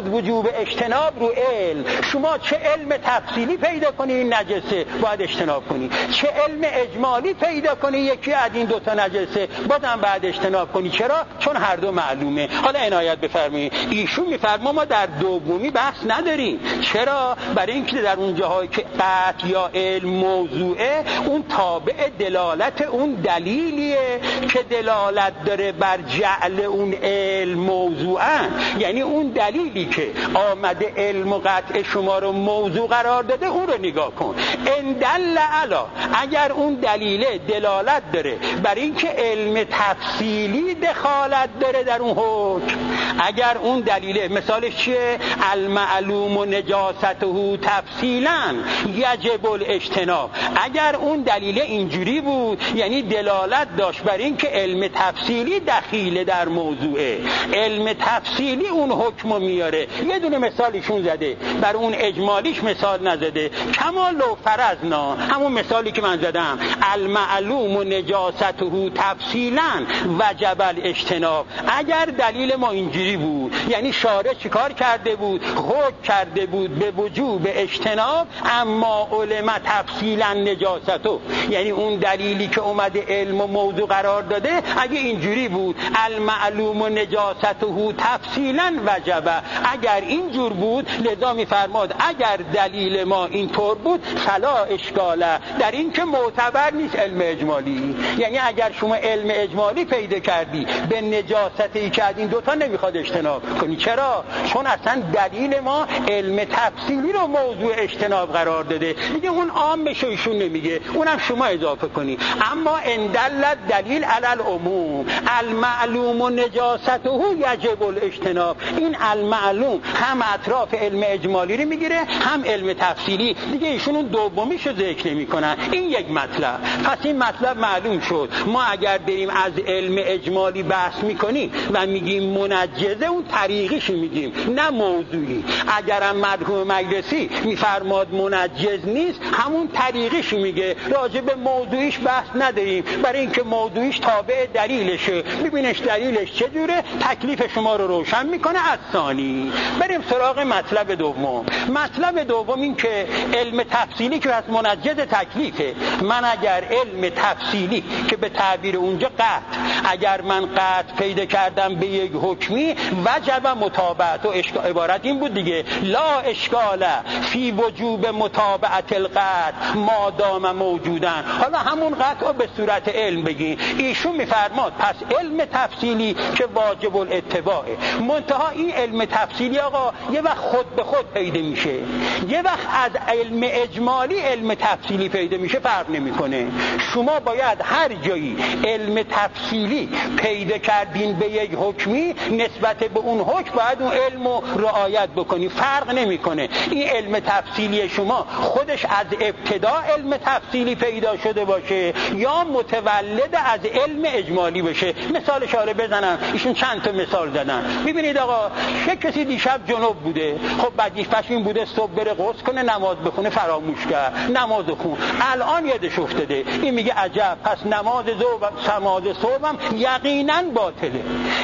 به اجتناب رو علم. شما چه علم تفصیلی پیدا کنی این نجسه باید اجتناب کنی، چه علم اجمالی پیدا کنی یکی از این دوتا نجسه بازم باید اجتناب کنی. چرا؟ چون هر دو معلومه. حالا عنایت بفرمایید، ایشون میفرما ما در دومی بحث نداریم. چرا؟ برای اینکه در اون جاهایی که قطع یا علم موضوعه اون تابع دلالت اون دلیلیه که دلالت داره بر جعل اون علم موضوعا. یعنی اون دلیلی که آمده علم و قطع شما رو موضوع قرار داده اون رو نگاه کن. ان دل علی، اگر اون دلیل دلالت داره بر اینکه علم تفصیلی دخالت داره در اون حکم، اگر اون دلیل مثالش چیه؟ المعلوم و نجاسته تفصیلا یجب الاجتناب. اگر اون دلیل اینجوری بود یعنی دلالت داشت بر اینکه علم تفصیلی دخیل در موضوعه، علم تفصیلی اون حکمو میاره. یه دونه مثالیشون زده، بر اون اجمالیش مثال نزده. کما لو فرضنا، همون مثالی که من زدم، المعلوم و نجاسته تفصیلا وجب الاجتناب. اگر دلیل ما اینجوری بود یعنی شارع چیکار کرده بود؟ حکم کرده بود به وجوب اجتناب، اما علم تفصیلا نجاسته، یعنی اون دلیلی که اومده علم و موضوع قرار داده اگه اینجوری بود المعلوم و نجاسته تفصیلا وجب، اگر اینجور بود لذا میفرماد اگر دلیل ما اینطور بود فلا اشکاله، در این که معتبر نیست علم اجمالی. یعنی اگر شما علم اجمالی پیدا کردی به نجاستی که از این دوتا نمیخواد اجتناب کنی. چرا؟ چون اصلا دلیل ما علم تفصیلی رو موضوع اجتناب قرار داده. دیگه اون عام بشه ایشون نمیگه، اونم شما اضافه کنی. اما ان دلت دلیل علی العموم المعلوم و نجاسته یجب الاجتناب، این المعلوم هم اطراف علم اجمالی رو میگیره هم علم تفصیلی. دیگه ایشون اون دومیشو ذکر نمیکنن. این یک مطلب. پس این مطلب معلوم شد. ما اگر بریم از علم اجمالی بحث میکنیم و میگیم منجزه، اون طریقیش میگیم نه موضوعی. اگرم مرحوم مجلسی میفرماد منجز نیست، همون طریقیش میگه، راجع به موضوعیش بحث نداریم برای اینکه موضوعیش تابع دلیلشه. ببینش دلیلش چجوره، تکلیف شما رو روشن میکنه. از ثانی بریم سراغ مطلب دوم. مطلب دوم این که علم تفصیلی که از منجز تکلیفه. من اگر علم تفصیلی که به تعبیر اونجا قطع، اگر من قطع پیدا کردم به یک حکمی وجب متابعت، و عبارت این بود دیگه، لا اشکال فی وجوب متابعت القطع ما دام موجودن. حالا همون قطع رو به صورت علم بگین. ایشون میفرماد پس علم تفصیلی که واجب الاتباعه، منتها این علم تفصیلی آقا یه وقت خود به خود پیدا میشه، یه وقت از علم اجمالی علم تفصیلی پیدا میشه، فرق نمیکنه. شما باید هر جایی علم تفصیلی پیدا کردین به یک حکمی، نسبت به اون حکم باید اون علم رو رعایت بکنی، فرق نمیکنه. این علم تفصیلی شما خودش از ابتدا علم تفصیلی پیدا شده باشه یا متولد از علم اجمالی بشه. مثالش حالا بزنم، ایشون چند تا مثال زدن. ببینید آقا، یک کسی دیشب جنوب بوده، خب وظیفه‌ش این بوده صبح بره غسل کنه نماز بخونه، فراموش کرد نماز خون، الان یادش افتاده. این میگه عجب، پس نماز ظهر نماز صبحم یقینا باطله.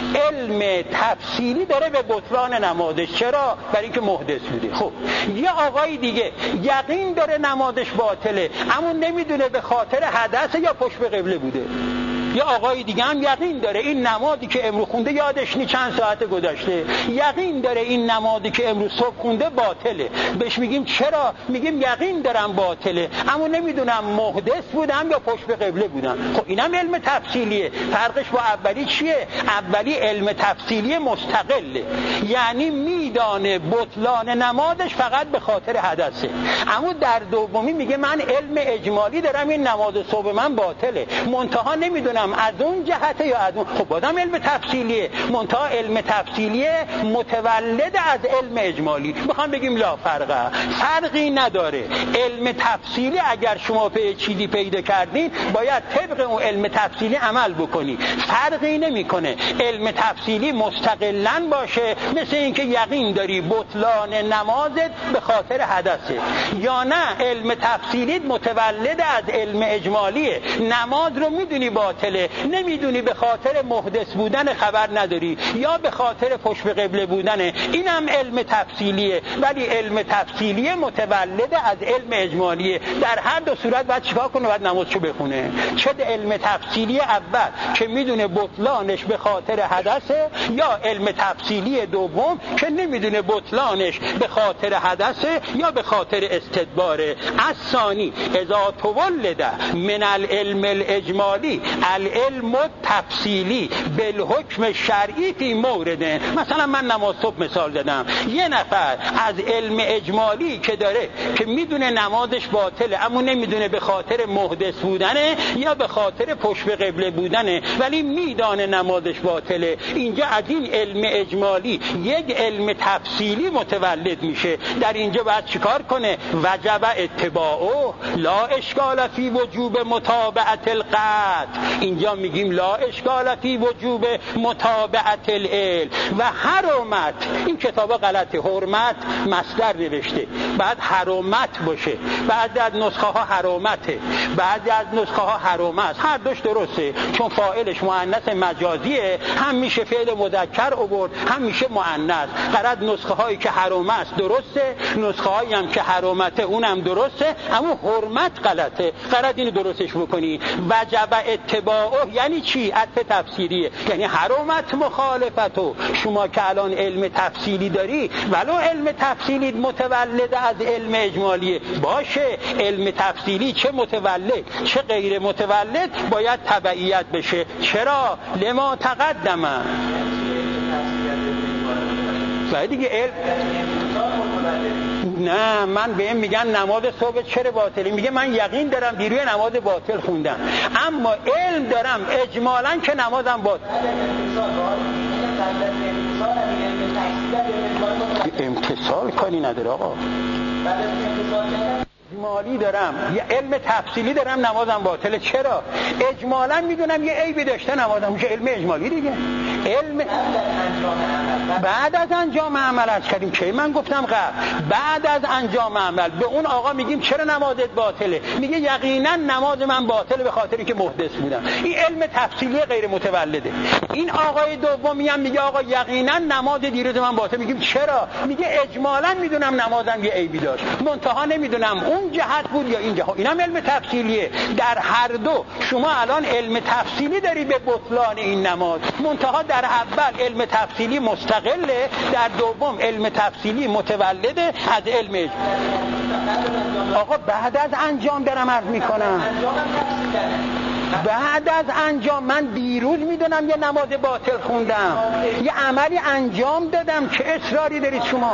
علم تفصیلی داره به بطلان نمازش. چرا؟ برای اینکه محدث بوده. خب یه آقای دیگه یقین داره نمازش باطله، اما نمیدونه به خاطر حدث یا پشت به قبله بوده. یه آقای دیگه هم یقین داره این نمازی که امروز خونده یادش نی چند ساعت گذشته، یقین داره این نمازی که امروز صبح خونده باطله. بهش میگیم چرا؟ میگیم یقین دارم باطله، اما نمیدونم محدث بودم یا پشت به قبله بودم. خب اینم علم تفصیلیه. فرقش با اولی چیه؟ اولی علم تفصیلی مستقله، یعنی میدانه بطلان نمازش فقط به خاطر حدثه. اما در دومی میگه من علم اجمالی دارم این نماز صبح من باطله، منتها نمیدونم از اون جهته یا از اون. خب بازم علم تفصیلیه، منتها علم تفصیلیه متولد از علم اجمالی. میخوام بگیم لا فرقه، فرقی نداره. علم تفصیلی اگر شما به چیزی پیدا کردین باید طبق اون علم تفصیلی عمل بکنی، فرقی نمیکنه. علم تفصیلی مستقلاً باشه، مثل اینکه یقین داری بطلان نمازت به خاطر حدثه، یا نه علم تفصیلی متولد از علم اجمالیه. نماز رو میدونی باطل، باطله، نمیدونی به خاطر محدث بودن خبر نداری یا به خاطر پشت به قبله بودنه، اینم علم تفصیلیه. ولی علم تفصیلیه متولد از علم اجمالیه. در هر دو صورت باید چیکار کنه؟ باید نمازشو بخونه. چه علم تفصیلی اول که میدونه بطلانش به خاطر حدثه، یا علم تفصیلی دوم که نمیدونه بطلانش به خاطر حدثه یا به خاطر استدباره. از ثانی اذا تولد من العلم الاجمالی العلم التفصیلی بالحکم شرعی فی مورد. مثلا من نماز صبح مثال دادم، یه نفر از علم اجمالی که داره که میدونه نمازش باطله اما نمیدونه به خاطر محدث بودنه یا به خاطر پشت به قبله بودنه، ولی میدانه نمازش باطله، اینجا از این علم اجمالی یک علم تفصیلی متولد میشه. در اینجا باید چیکار کنه؟ وجب اتباعه لا اشکال فی وجوب متابعت القطع. اینجا میگیم لا اشکال فی وجوب متابعت العلم. و حرمت، این کتابا غلطه، حرمت مصدر نوشته، بعد حرمت باشه، بعد از نسخه ها حرمته، بعد از نسخه ها حرمه است. هر دوش درسته، چون فاعلش مؤنث مجازیه، هم میشه فعل مذکر آورد هم میشه مؤنث. قرد نسخه هایی که حرمه است درسته، نسخه هایی هم که حرمته اونم درسته، اما حرمت غلطه. قرد اینو درستش بکنی. وجب اتباعه یعنی چی؟ عطف تفسیریه، یعنی حرمت مخالفتو. شما که الان علم تفصیلی داری، ولو علم تفصیلی متولد از علم اجمالیه باشه، علم تفصیلی چه متولد چه غیر متولد باید تبعیت بشه. چرا؟ لما تقدمه. باید دیگه علم. نه، من بهم میگن نماز صبح چرا باطلی، میگه من یقین دارم دیروی نماز باطل خوندم، اما علم دارم اجمالاً که نمازم باطل. امتصال کاری نداره آقا، اجمالی دارم یه علم تفصیلی دارم نمازم باطله. چرا؟ اجمالا میدونم یه عیبی داشته نمازم، میشه علم اجمالی دیگه. علم بعد از انجام عمل از کردیم که من گفتم قبل، بعد از انجام عمل به اون آقا میگیم چرا نمازت باطله، میگه یقینا نماز من باطله به خاطر اینکه محدث بودم. این علم تفصیلی غیر متولده. این آقای دومی هم میگه آقا یقینا نماز دیروز من باطله، میگیم چرا؟ میگه اجمالا میدونم نمازم یه عیبی داشت، منتها نمیدونم اون جهت بود یا این جهت. اینم علم تفصیلیه. در هر دو شما الان علم تفصیلی داری به بطلان این نماز، منتها در اول علم تفصیلی مستقله، در دوم علم تفصیلی متولده از علم اجمالی. آقا بعد از انجام دارم عرض میکنم، بعد از انجام من دیروز میدونم یه نماز باطل خوندم، یه عملی انجام دادم، چه اصراری دارید شما؟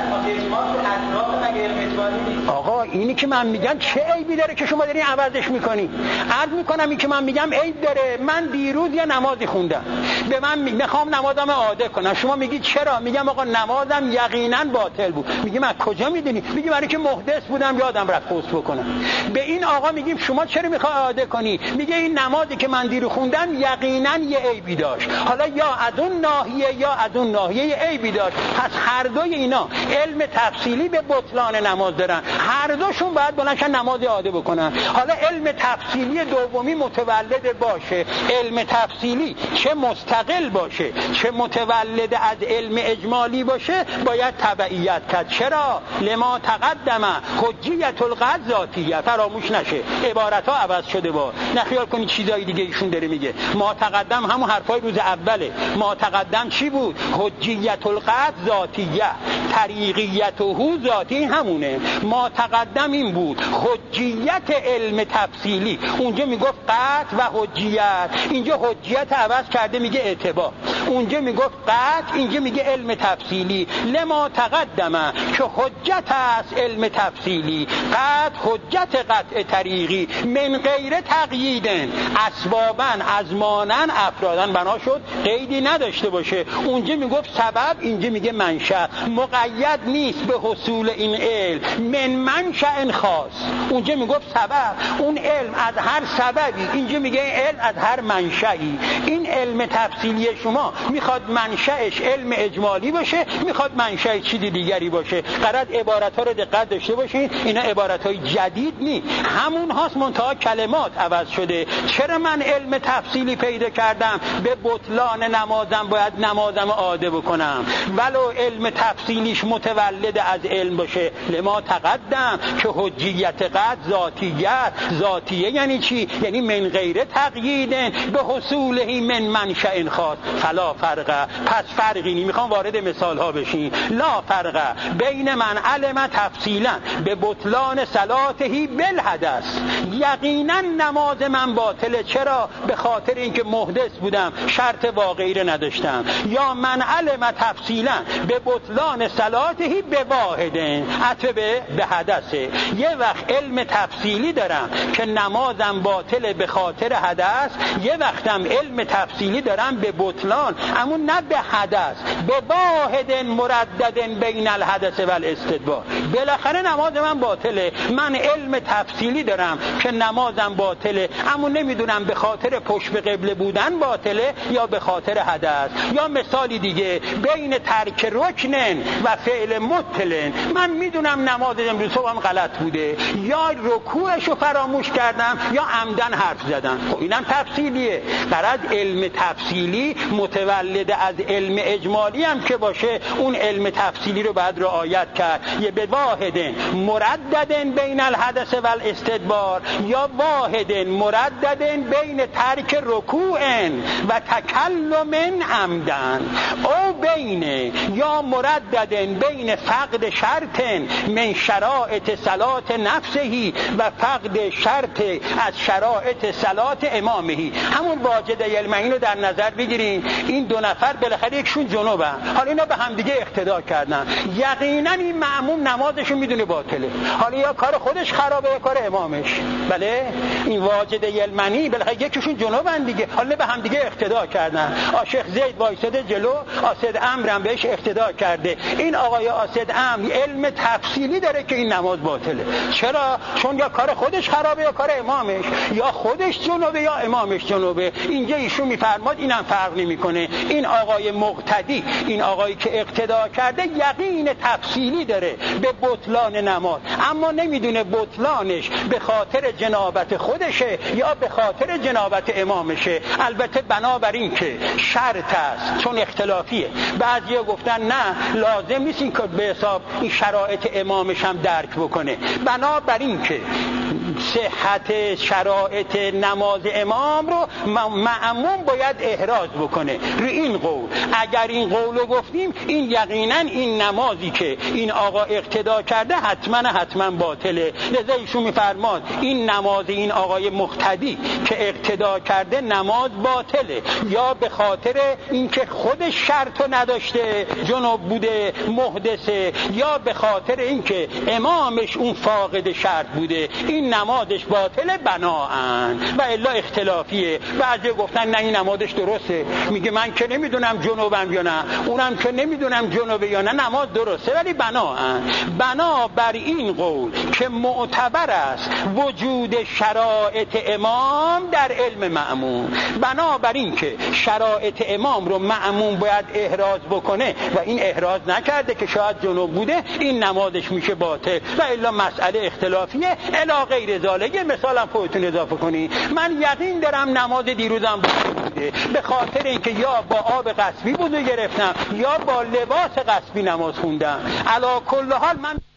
آقا اینی که من میگم چه عیبی داره که شما دارین عوضش میکنی؟ عرض میکنم این که من میگم عیب داره، من دیروز یه نمازی خوندم، به من میخوام نمازم عاده کنم، شما میگید چرا؟ میگم آقا نمازم یقینا باطل بود. میگی من کجا میدونی؟ میگی برای که محدث بودم یادم رفت غسل بکنم. به این آقا میگیم شما چرا میخوای عاده کنی؟ میگه این نمازی که من دیرو خوندم یقینا یه عیبی داشت، حالا یا از اون ناحیه یا از اون ناحیه یه عیبی داشت. پس هر دوی اینا علم تفصیلی به بطلان نماز دارن، هر دوشون باید بلنشن نماز عاده بکنن. حالا علم تفصیلی دومی متولد باشه، علم تفصیلی چه مستقل باشه چه متولد از علم اجمالی باشه باید تبعیت کرد. چرا؟ لما تقدمه حجیت القطع ذاتیه. فراموش نشه عبارت ها عوض شده با نخیال کنی چیزای دیگه ایشون داره میگه. ما تقدم همون حرفای روز اوله. ما تقدم چی بود؟ حجیت القطع ذاتیه، طریقیت و ذاتی همونه. ما تقدم این بود حجیت علم تفصیلی، اونجا میگفت قطع و حجیت، اینجا حجیت عوض کرده میگه اعتبار، اونجا میگفت قطع اینجا میگه علم تفصیلی. لما تقدمه که حجت است علم تفصیلی، قطع حجت قطع طریقی من غیر تقییدن اسبابا ازمانن افرادن، بنا شد قیدی نداشته باشه. اونجا میگفت سبب، اینجا میگه منشأ، مقید نیست به حصول این علم من منشأ خاص. اونجا میگفت سبب، اون علم از هر سببی، اینجا میگه علم از هر منشأی. این علم تفصیلی شما اما میخواد منشأش علم اجمالی باشه، میخواد منشأ چیزی دیگری باشه. قرار عبارت ها رو دقت داشته باشین، اینا عبارت های جدید نی، همون هاست، منتها کلمات عوض شده. چرا من علم تفصیلی پیدا کردم به بطلان نمازم باید نمازم عاده بکنم ولو علم تفصیلیش متولد از علم باشه؟ لما تقدم که حجیت قد ذاتیت. ذاتیه یعنی چی؟ یعنی من غیر تقیید به حصوله من منشأ خاص فلا فرق. پس فرقی نی. میخوام وارد مثال ها بشین. لا فرق بین من علم تفصیلا به بطلان صلاته بالحدث. یقینا نماز من باطله. چرا؟ به خاطر اینکه محدث بودم، شرط واقعی رو نداشتم. یا من علم تفصیلا به بطلان صلاته به واحدن، عطف به به حدثه. یه وقت علم تفصیلی دارم که نمازم باطله به خاطر حدث، یه وقتم علم تفصیلی دارم به بطلان، اما نه به حدث، به واحد مردد بین الحدث و الاستدبار. بالاخره نماز من باطله. من علم تفصیلی دارم که نمازم باطله، اما نمیدونم به خاطر پشت به قبله بودن باطله یا به خاطر حدث. یا مثالی دیگه، بین ترک رکنن و فعل مطلن، من میدونم نماز امروز صبحم غلط بوده، یا رکوعش رو فراموش کردم یا عمدن حرف زدم. خب اینم تفصیلیه. برای علم تفصیلی متولد از علم اجمالی هم که باشه، اون علم تفصیلی رو باید رعایت کرد. یه به واحد مردد بین الحدث و الاستدبار، یا واحد مردد بین ترک رکوع و تکلم عمدن، او بین یا مردد بین فقد شرط من شرائط صلات نفسهی و فقد شرط از شرائط صلات امامهی. همون واجد علمین رو در نظر بگیرین. این دو نفر بالاخره یکشون جنوبن، حالا اینا به همدیگه اقتدا کردن. یقینا این مأموم نمازشو میدونه باطله، حالا یا کار خودش خرابه یا کار امامش. بله این واجد علمانی بالاخره یکشون جنوبن دیگه، حالا به همدیگه اقتدا کردن. شیخ زید وایساده جلو، آسد امرم بهش اقتدا کرده. این آقای آسد امر علم تفصیلی داره که این نماز باطله. چرا؟ چون یا کار خودش خرابه یا کار امامش، یا خودش جنوبه یا امامش جنوبه. اینجا ایشون میفرماد اینم فرق نمیکنه. این آقای مقتدی، این آقایی که اقتدا کرده، یقین تفصیلی داره به بطلان نماز، اما نمیدونه بطلانش به خاطر جنابت خودشه یا به خاطر جنابت امامشه. البته بنابراین که شرط است، چون اختلافیه. بعضیا گفتن نه لازم نیست این که به حساب این شرایط امامش هم درک بکنه. بنابراین که صحت شرایط نماز امام رو مأموم باید احراز بکنه. رو این قول اگر این قول رو گفتیم، این یقینا این نمازی که این آقا اقتدا کرده حتما حتما باطله. لذا ایشون میفرماد این نماز این آقای مقتدی که اقتدا کرده نماز باطله، یا به خاطر اینکه خودش شرط رو نداشته، جنوب بوده، محدثه، یا به خاطر اینکه امامش اون فاقد شرط بوده، این نمازش باطله بناهن. و الا اختلافیه. بعضی گفتن نه این نمازش درسته. میگه من که نمیدونم جنوبم یا نه، اونم که نمیدونم جنوبه یا نه، نماز درسته ولی بناهن. بنا بر این قول که معتبر است وجود شرایط امام در علم مأموم، بنا بر این که شرایط امام رو مأموم باید احراز بکنه و این احراز نکرده که شاید جنوب بوده، این نمازش میشه باطل. و الا مسئله اختلافیه. الا غیر ذالک مثالم خودتون اضافه کنی. من یقین دارم نماز دیروزم بوده به خاطر اینکه یا با آب قصبی بوده گرفتم یا با لباس قصبی نماز خوندم. علی کل حال من